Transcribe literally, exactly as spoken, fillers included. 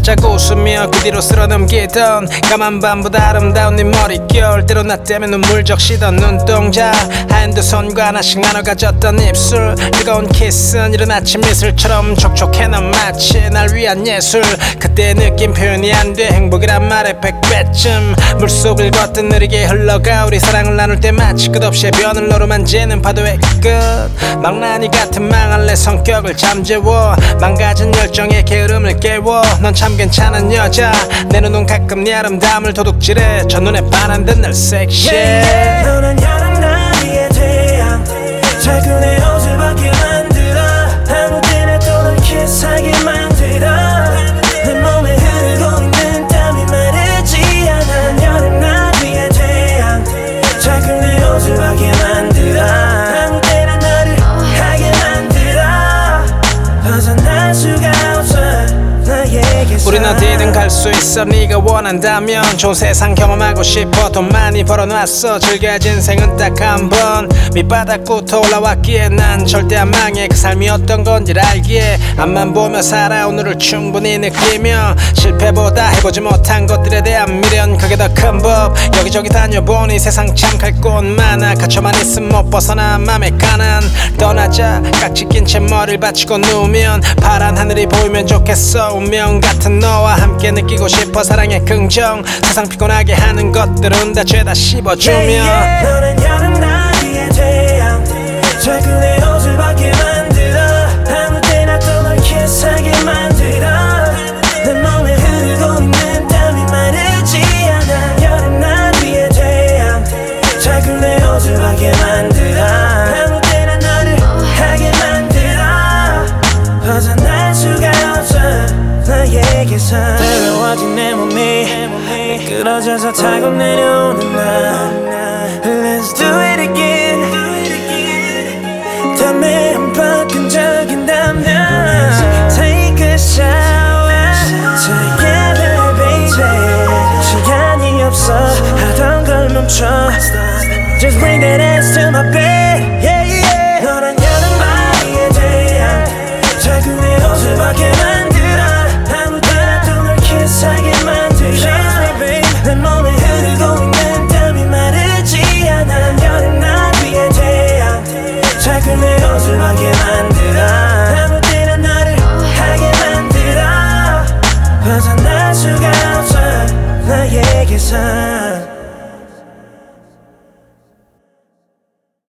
살짝 웃으며 그 뒤로 쓸어넘기던 까만 밤보다 아름다운 네 머릿결 때로 나 때문에 눈물 적시던 눈동자 하얀 두 손과 하나씩 나눠 가졌던 입술 뜨거운 키스는 이른 아침 미술처럼 촉촉해 넌 마치 날 위한 예술 그때의 느낌 표현이 안 돼 행복이란 말에 백 배쯤 물속을 걷듯 느리게 흘러가 우리 사랑을 나눌 때 마치 끝없이 변을 노르만지는 파도의 끝 망나니 같은 망할 내 성격을 잠재워 망가진 열정의 게으름을 깨워 넌 참 괜찮은 여자 내 눈은 가끔 네 아름다움을 도둑질해 첫눈에 반한 듯 늘 섹시해 너는 여름 나비의 태양 자꾸 내 옷을 벗게 만들어 아무 때나 또 널 키스하게 만들어 내 몸에 흐르고 있는 땀이 마르지 않아 여름 나비의 태양 자꾸 내 옷을 벗게 만들어 아무 때나 너를 하게 만들어 벗어날 수가 없어 너에게서 우린 어디든 갈 수 있어 네가 원한다면 좋은 세상 경험하고 싶어 돈 많이 벌어놨어 즐겨야지 인생은 딱 한 번 밑바닥부터 올라왔기에 난 절대 안 망해 그 삶이 어떤 건지 알기에 앞만 보며 살아 오늘을 충분히 느끼며 실패보다 해보지 못한 것들에 대한 미련 그게 더 큰 법 여기저기 다녀보니 세상 참 갈 곳 많아 갇혀만 있으면 못 벗어나 맘에 가난 떠나자 깍지 낀 채 머리를 받치고 누우면 파란 하늘이 보이면 좋겠어 운명 같은 너와 함께 느끼고 싶어 사랑의 긍정 세상 피곤하게 하는 것들은 다 죄다 씹어주며 yeah, yeah. 너는 여름 나비의 태양 자꾸 내 옷을 벗게 만들어 아무 때나 또 널 키스하게 만들어 내 몸에 흐르고 있는 땀이 마르지 않아 여름 나비의 태양 자꾸 내 옷을 벗게 만들어 아무 때나 너를 하게 만들어 벗어날 수가 없어 너에게서 뜨거워진 내 몸이 미끄러져서 타고 내려오는 날 Let's do it again 땀에 흠뻑 끈적인다면 Take a shower Together baby 시간이 없어 하던 걸 멈춰 Just bring that ass to my bed yeah, yeah. 너란 여름 나비의 태양 자꾸 내 옷을 벗게 만들어 아무 때나 또 널 키스하게 만들어 내 몸에 흐르고 있는 땀이 마르지 않아 여름 나비의 태양 자꾸 내 옷을 벗게 만들어 아무 때나 너를 하게 만들어 벗어날 수가 없어 너에게서